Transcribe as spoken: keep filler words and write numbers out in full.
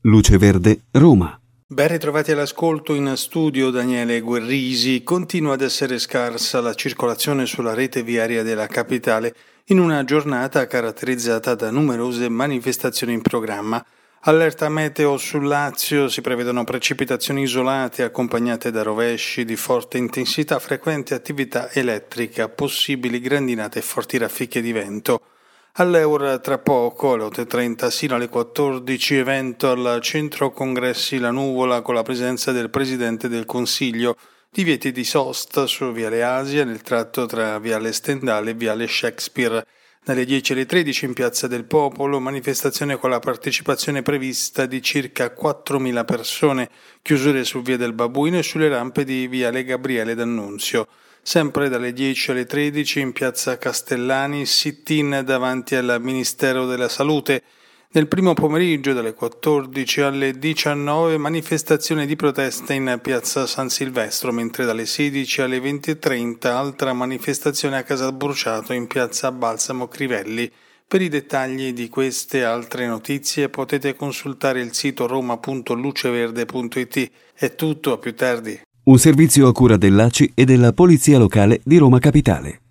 Luce Verde, Roma. Ben ritrovati all'ascolto. In studio Daniele Guerrisi. Continua ad essere scarsa la circolazione sulla rete viaria della capitale in una giornata caratterizzata da numerose manifestazioni in programma. Allerta meteo sul Lazio, si prevedono precipitazioni isolate accompagnate da rovesci di forte intensità, frequente attività elettrica, possibili grandinate e forti raffiche di vento. All'Eur tra poco, alle otto e trenta sino alle quattordici, evento al Centro Congressi La Nuvola con la presenza del Presidente del Consiglio, divieti di sosta su Viale Asia nel tratto tra Viale Stendale e Viale Shakespeare. Dalle dieci alle tredici in Piazza del Popolo, manifestazione con la partecipazione prevista di circa quattromila persone, chiusure su Via del Babuino e sulle rampe di Viale Gabriele D'Annunzio. Sempre dalle dieci alle tredici in Piazza Castellani, sit-in davanti al Ministero della Salute. Nel primo pomeriggio dalle quattordici alle diciannove manifestazione di protesta in Piazza San Silvestro, mentre dalle sedici alle venti e trenta altra manifestazione a Casalbruciato in Piazza Balsamo Crivelli. Per i dettagli di queste e altre notizie potete consultare il sito roma punto luceverde punto it. È tutto, a più tardi. Un servizio a cura dell'A C I e della Polizia Locale di Roma Capitale.